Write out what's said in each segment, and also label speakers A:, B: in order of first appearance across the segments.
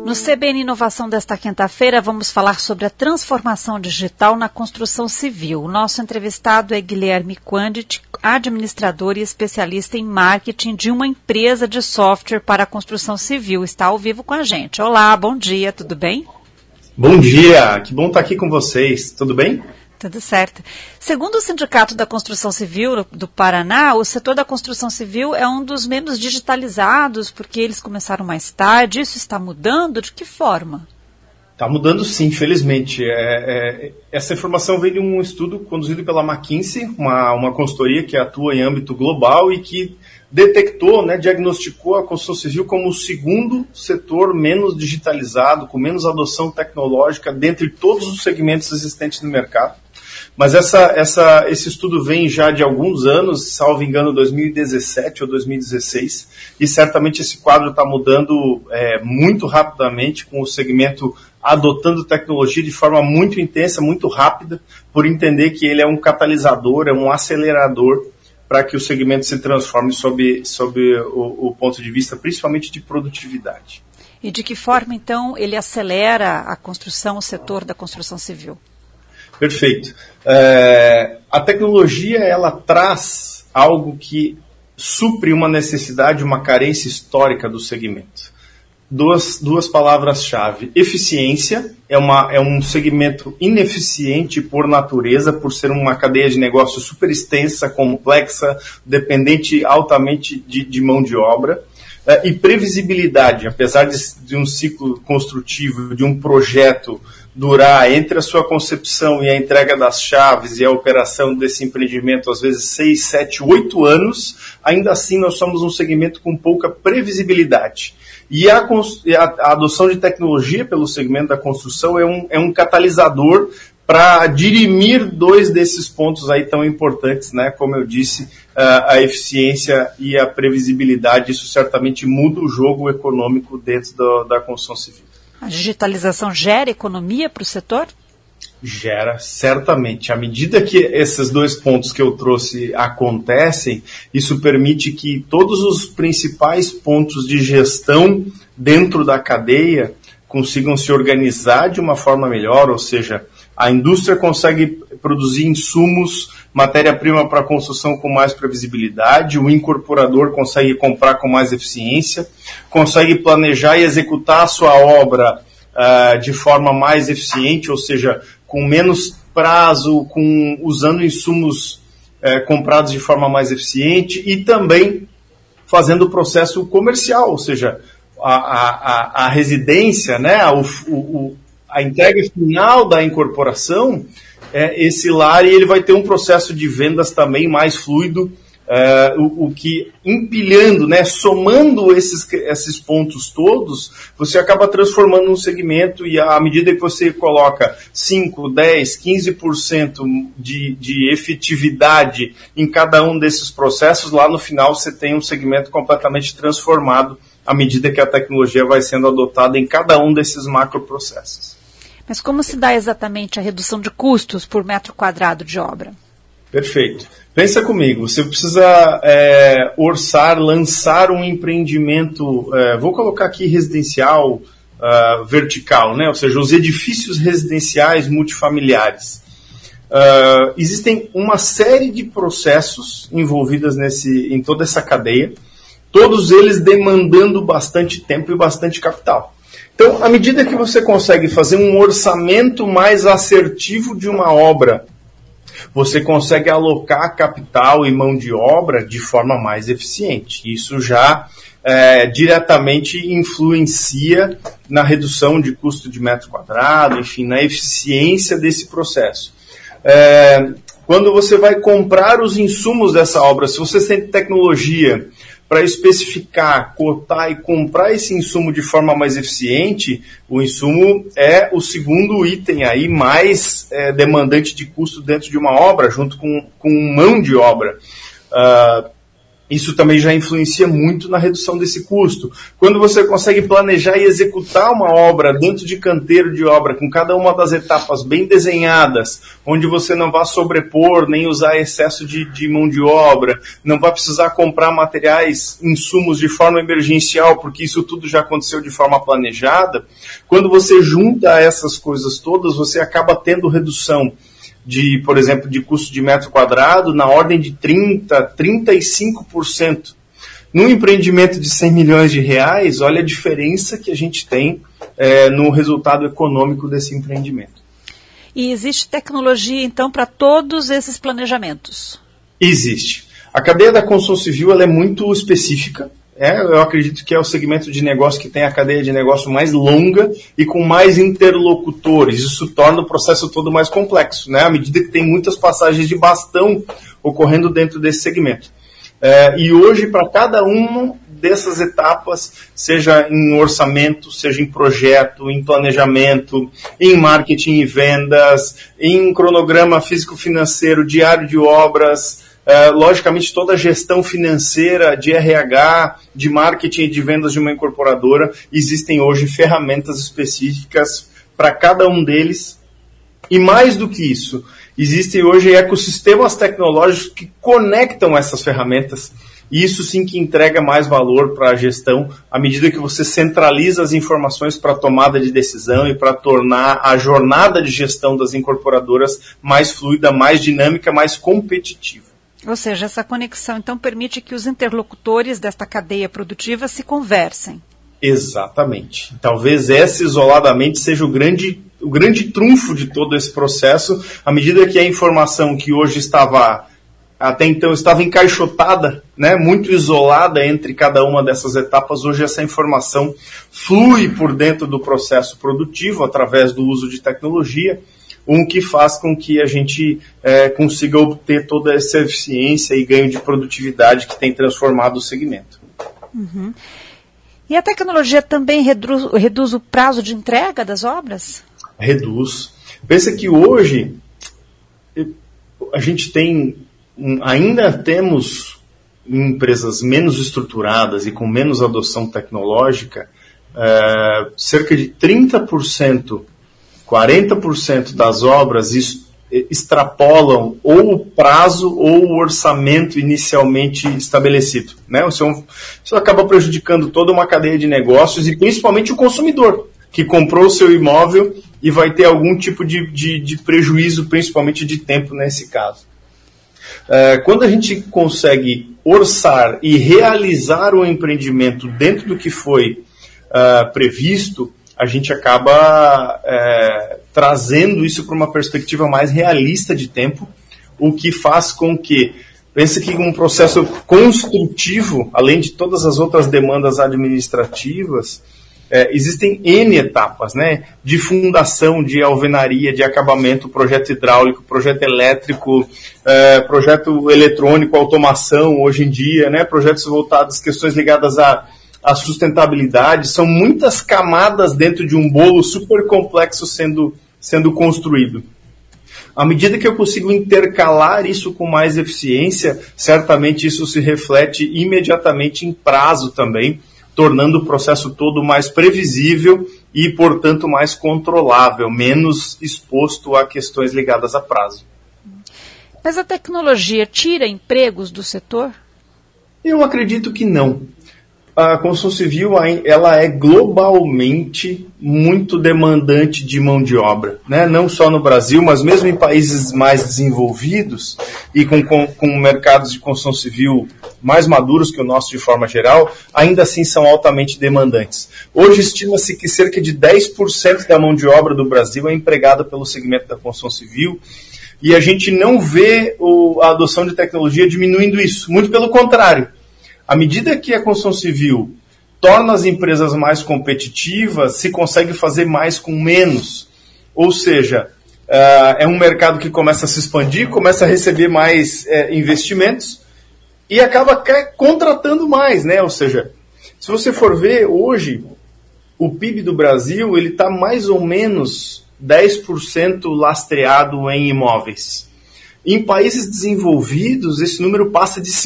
A: No CBN Inovação desta quinta-feira, vamos falar sobre a transformação digital na construção civil. O nosso entrevistado é Guilherme Quandit, administrador e especialista em marketing de uma empresa de software para a construção civil. Está ao vivo com a gente. Olá, bom dia, tudo bem?
B: Bom dia, que bom estar aqui com vocês. Tudo bem?
A: Tudo certo. Segundo o Sindicato da Construção Civil do Paraná, o setor da construção civil é um dos menos digitalizados, porque eles começaram mais tarde. Isso está mudando? De que forma?
B: Está mudando sim, felizmente. Essa informação veio de um estudo conduzido pela McKinsey, uma consultoria que atua em âmbito global e que detectou, diagnosticou a construção civil como o segundo setor menos digitalizado, com menos adoção tecnológica dentre todos os segmentos existentes no mercado. Mas esse estudo vem já de alguns anos, salvo engano, 2017 ou 2016, e certamente esse quadro está mudando muito rapidamente, com o segmento adotando tecnologia de forma muito intensa, muito rápida, por entender que ele é um catalisador, é um acelerador para que o segmento se transforme sob o ponto de vista, principalmente de produtividade.
A: E de que forma, então, ele acelera a construção, o setor da construção civil?
B: Perfeito. A tecnologia, ela traz algo que supre uma necessidade, uma carência histórica do segmento. Duas palavras-chave. Eficiência é um segmento ineficiente por natureza, por ser uma cadeia de negócio super extensa, complexa, dependente altamente de mão de obra. E previsibilidade, apesar de um ciclo construtivo, de um projeto durar entre a sua concepção e a entrega das chaves e a operação desse empreendimento, às vezes 6, 7, 8 anos, ainda assim nós somos um segmento com pouca previsibilidade. E a adoção de tecnologia pelo segmento da construção é um catalisador para dirimir dois desses pontos aí tão importantes, como eu disse, a eficiência e a previsibilidade. Isso certamente muda o jogo econômico dentro da construção civil.
A: A digitalização gera economia para o setor?
B: Gera, certamente. À medida que esses dois pontos que eu trouxe acontecem, isso permite que todos os principais pontos de gestão dentro da cadeia consigam se organizar de uma forma melhor, ou seja, a indústria consegue produzir insumos, matéria-prima para construção com mais previsibilidade, o incorporador consegue comprar com mais eficiência, consegue planejar e executar a sua obra de forma mais eficiente, ou seja, com menos prazo, usando insumos comprados de forma mais eficiente e também fazendo o processo comercial, ou seja, a residência, a entrega final da incorporação, esse lar, e ele vai ter um processo de vendas também mais fluido, o que empilhando, somando esses pontos todos, você acaba transformando um segmento, e à medida que você coloca 5, 10, 15% de efetividade em cada um desses processos, lá no final você tem um segmento completamente transformado à medida que a tecnologia vai sendo adotada em cada um desses macroprocessos.
A: Mas como se dá exatamente a redução de custos por metro quadrado de obra?
B: Perfeito. Pensa comigo, você precisa lançar um empreendimento, vou colocar aqui residencial vertical, ou seja, os edifícios residenciais multifamiliares. Existem uma série de processos envolvidos em toda essa cadeia, todos eles demandando bastante tempo e bastante capital. Então, à medida que você consegue fazer um orçamento mais assertivo de uma obra, você consegue alocar capital e mão de obra de forma mais eficiente. Isso já diretamente influencia na redução de custo de metro quadrado, enfim, na eficiência desse processo. Quando você vai comprar os insumos dessa obra, se você tem tecnologia para especificar, cotar e comprar esse insumo de forma mais eficiente, o insumo é o segundo item aí mais demandante de custo dentro de uma obra, junto com mão de obra. Isso também já influencia muito na redução desse custo. Quando você consegue planejar e executar uma obra dentro de canteiro de obra, com cada uma das etapas bem desenhadas, onde você não vai sobrepor, nem usar excesso de mão de obra, não vai precisar comprar materiais, insumos de forma emergencial, porque isso tudo já aconteceu de forma planejada, quando você junta essas coisas todas, você acaba tendo redução por exemplo, de custo de metro quadrado na ordem de 30%, 35%. Num empreendimento de 100 milhões de reais, olha a diferença que a gente tem no resultado econômico desse empreendimento.
A: E existe tecnologia, então, para todos esses planejamentos?
B: Existe. A cadeia da construção civil ela é muito específica. Eu acredito que é o segmento de negócio que tem a cadeia de negócio mais longa e com mais interlocutores. Isso torna o processo todo mais complexo, né? À medida que tem muitas passagens de bastão ocorrendo dentro desse segmento. E hoje, para cada uma dessas etapas, seja em orçamento, seja em projeto, em planejamento, em marketing e vendas, em cronograma físico-financeiro, diário de obras, logicamente toda a gestão financeira de RH, de marketing e de vendas de uma incorporadora, existem hoje ferramentas específicas para cada um deles. E mais do que isso, existem hoje ecossistemas tecnológicos que conectam essas ferramentas. E isso sim que entrega mais valor para a gestão, à medida que você centraliza as informações para a tomada de decisão e para tornar a jornada de gestão das incorporadoras mais fluida, mais dinâmica, mais competitiva.
A: Ou seja, essa conexão, então, permite que os interlocutores desta cadeia produtiva se conversem.
B: Exatamente. Talvez essa isoladamente seja o grande trunfo de todo esse processo, à medida que a informação que hoje até então estava encaixotada, né, muito isolada entre cada uma dessas etapas, hoje essa informação flui por dentro do processo produtivo, através do uso de tecnologia, o que faz com que a gente consiga obter toda essa eficiência e ganho de produtividade que tem transformado o segmento.
A: Uhum. E a tecnologia também reduz o prazo de entrega das obras?
B: Reduz. Pensa que hoje a gente ainda temos empresas menos estruturadas e com menos adoção tecnológica, cerca de 30%, 40% das obras extrapolam ou o prazo ou o orçamento inicialmente estabelecido, né? Isso acaba prejudicando toda uma cadeia de negócios e principalmente o consumidor, que comprou o seu imóvel e vai ter algum tipo de prejuízo, principalmente de tempo nesse caso. Quando a gente consegue orçar e realizar o empreendimento dentro do que foi previsto, a gente acaba trazendo isso para uma perspectiva mais realista de tempo, o que faz com que, pense que um processo construtivo, além de todas as outras demandas administrativas, existem N etapas, né? De fundação, de alvenaria, de acabamento, projeto hidráulico, projeto elétrico, projeto eletrônico, automação hoje em dia, né? Projetos voltados, questões ligadas à sustentabilidade, são muitas camadas dentro de um bolo super complexo sendo construído. À medida que eu consigo intercalar isso com mais eficiência, certamente isso se reflete imediatamente em prazo também, tornando o processo todo mais previsível e, portanto, mais controlável, menos exposto a questões ligadas a prazo.
A: Mas a tecnologia tira empregos do setor?
B: Eu acredito que não. A construção civil ela é globalmente muito demandante de mão de obra, né? Não só no Brasil, mas mesmo em países mais desenvolvidos e com mercados de construção civil mais maduros que o nosso de forma geral, ainda assim são altamente demandantes. Hoje estima-se que cerca de 10% da mão de obra do Brasil é empregada pelo segmento da construção civil e a gente não vê a adoção de tecnologia diminuindo isso, muito pelo contrário. À medida que a construção civil torna as empresas mais competitivas, se consegue fazer mais com menos. Ou seja, é um mercado que começa a se expandir, começa a receber mais investimentos e acaba contratando mais, né? Ou seja, se você for ver hoje, o PIB do Brasil ele está mais ou menos 10% lastreado em imóveis. Em países desenvolvidos, esse número passa de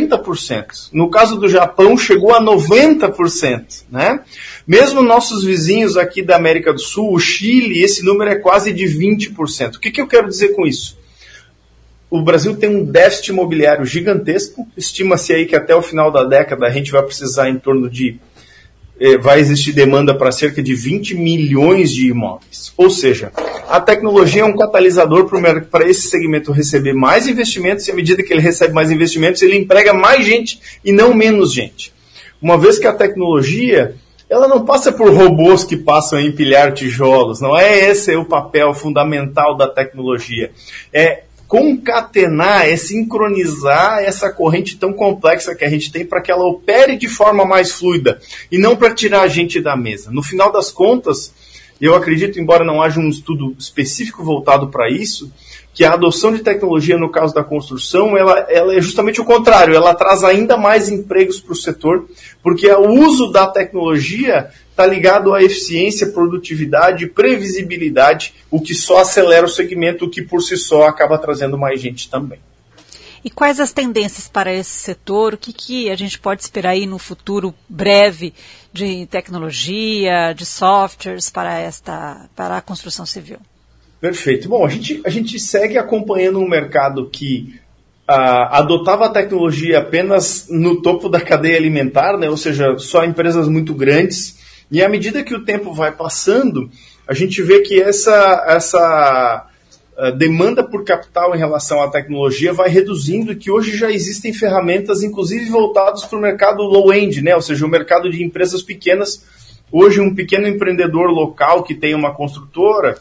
B: 50%. No caso do Japão, chegou a 90%. Né? Mesmo nossos vizinhos aqui da América do Sul, o Chile, esse número é quase de 20%. O que eu quero dizer com isso? O Brasil tem um déficit imobiliário gigantesco. Estima-se aí que até o final da década a gente vai precisar em torno de... vai existir demanda para cerca de 20 milhões de imóveis. Ou seja, a tecnologia é um catalisador para esse segmento receber mais investimentos, e à medida que ele recebe mais investimentos, ele emprega mais gente e não menos gente. Uma vez que a tecnologia, ela não passa por robôs que passam a empilhar tijolos, não é esse o papel fundamental da tecnologia. É concatenar, é sincronizar essa corrente tão complexa que a gente tem para que ela opere de forma mais fluida e não para tirar a gente da mesa. No final das contas, eu acredito, embora não haja um estudo específico voltado para isso, que a adoção de tecnologia no caso da construção, ela é justamente o contrário, ela traz ainda mais empregos para o setor, porque o uso da tecnologia está ligado à eficiência, produtividade e previsibilidade, o que só acelera o segmento, o que por si só acaba trazendo mais gente também.
A: E quais as tendências para esse setor? O que a gente pode esperar aí no futuro breve de tecnologia, de softwares para a construção civil?
B: Perfeito. Bom, a gente segue acompanhando um mercado que adotava a tecnologia apenas no topo da cadeia alimentar, né? Ou seja, só empresas muito grandes. E à medida que o tempo vai passando, a gente vê que essa demanda por capital em relação à tecnologia vai reduzindo e que hoje já existem ferramentas, inclusive voltadas para o mercado low-end, né? Ou seja, o mercado de empresas pequenas. Hoje, um pequeno empreendedor local que tem uma construtora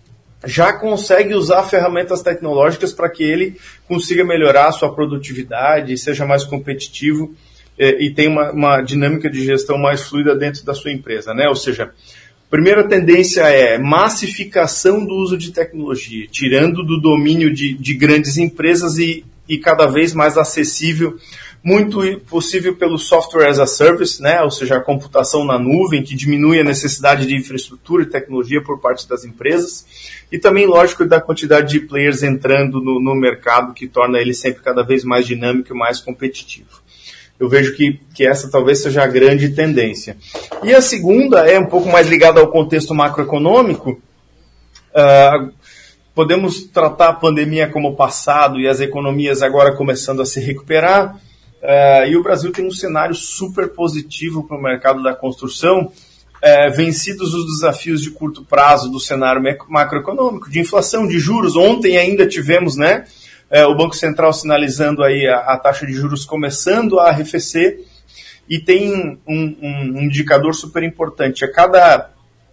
B: já consegue usar ferramentas tecnológicas para que ele consiga melhorar a sua produtividade, seja mais competitivo e tenha uma dinâmica de gestão mais fluida dentro da sua empresa, né? Ou seja, a primeira tendência é massificação do uso de tecnologia, tirando do domínio de grandes empresas e cada vez mais acessível, muito possível pelo software as a service, né? Ou seja, a computação na nuvem, que diminui a necessidade de infraestrutura e tecnologia por parte das empresas, e também, lógico, da quantidade de players entrando no mercado, que torna ele sempre cada vez mais dinâmico e mais competitivo. Eu vejo que essa talvez seja a grande tendência. E a segunda é um pouco mais ligada ao contexto macroeconômico. Podemos tratar a pandemia como passado e as economias agora começando a se recuperar. E o Brasil tem um cenário super positivo para o mercado da construção, vencidos os desafios de curto prazo do cenário macroeconômico, de inflação, de juros. Ontem ainda tivemos, né, o Banco Central sinalizando aí a taxa de juros começando a arrefecer, e tem um indicador super importante. A cada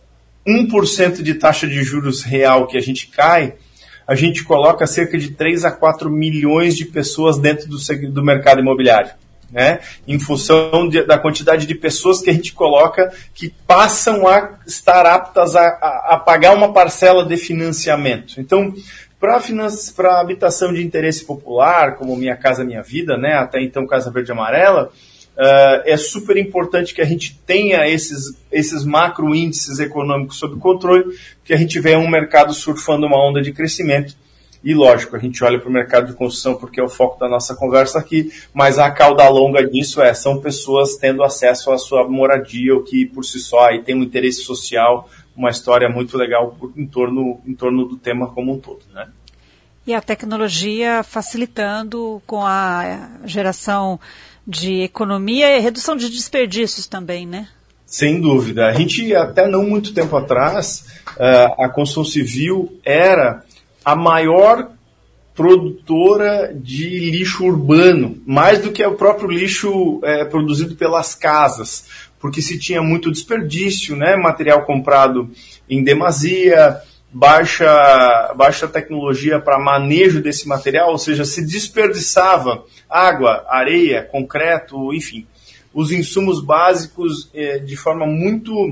B: 1% de taxa de juros real que a gente cai, a gente coloca cerca de 3 a 4 milhões de pessoas dentro do mercado imobiliário, né? Em função da quantidade de pessoas que a gente coloca que passam a estar aptas a pagar uma parcela de financiamento. Então, para a habitação de interesse popular, como Minha Casa Minha Vida, né? Até então Casa Verde e Amarela, é super importante que a gente tenha esses macro índices econômicos sob controle, que a gente venha um mercado surfando uma onda de crescimento. E lógico, a gente olha para o mercado de construção porque é o foco da nossa conversa aqui, mas a cauda longa disso são pessoas tendo acesso à sua moradia, o que por si só aí tem um interesse social, uma história muito legal em torno do tema como um todo, né?
A: E a tecnologia facilitando com a geração de economia e redução de desperdícios também, né?
B: Sem dúvida. A gente, até não muito tempo atrás, a construção civil era a maior produtora de lixo urbano, mais do que o próprio lixo produzido pelas casas, porque se tinha muito desperdício, né? Material comprado em demasia, baixa tecnologia para manejo desse material, ou seja, se desperdiçava água, areia, concreto, enfim, os insumos básicos de forma muito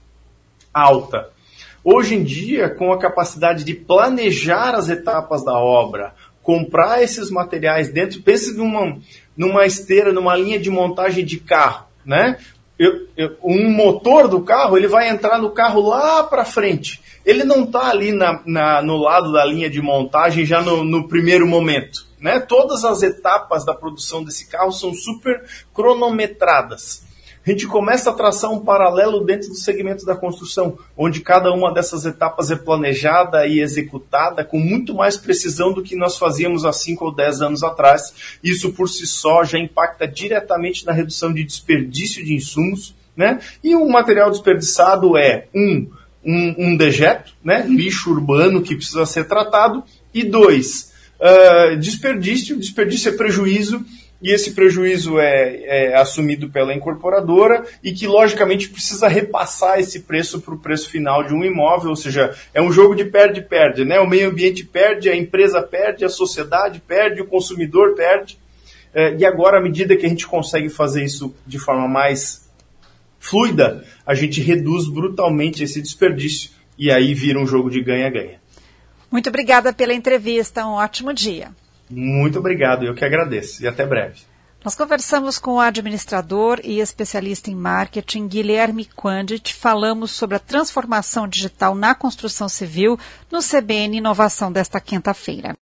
B: alta. Hoje em dia, com a capacidade de planejar as etapas da obra, comprar esses materiais dentro, pense numa esteira, numa linha de montagem de carro, né? um motor do carro, ele vai entrar no carro lá para frente. Ele não está ali no lado da linha de montagem já no primeiro momento, né? Todas as etapas da produção desse carro são super cronometradas. A gente começa a traçar um paralelo dentro do segmento da construção, onde cada uma dessas etapas é planejada e executada com muito mais precisão do que nós fazíamos há 5 ou 10 anos atrás. Isso por si só já impacta diretamente na redução de desperdício de insumos, né? E o material desperdiçado é um dejeto, né? Lixo urbano que precisa ser tratado, e 2, desperdício. Desperdício é prejuízo, e esse prejuízo é assumido pela incorporadora e que, logicamente, precisa repassar esse preço para o preço final de um imóvel, ou seja, é um jogo de perde-perde, né? O meio ambiente perde, a empresa perde, a sociedade perde, o consumidor perde. E agora, à medida que a gente consegue fazer isso de forma mais fluida, a gente reduz brutalmente esse desperdício e aí vira um jogo de ganha-ganha.
A: Muito obrigada pela entrevista, um ótimo dia.
B: Muito obrigado, eu que agradeço. E até breve.
A: Nós conversamos com o administrador e especialista em marketing, Guilherme Quandt. Falamos sobre a transformação digital na construção civil no CBN Inovação desta quinta-feira.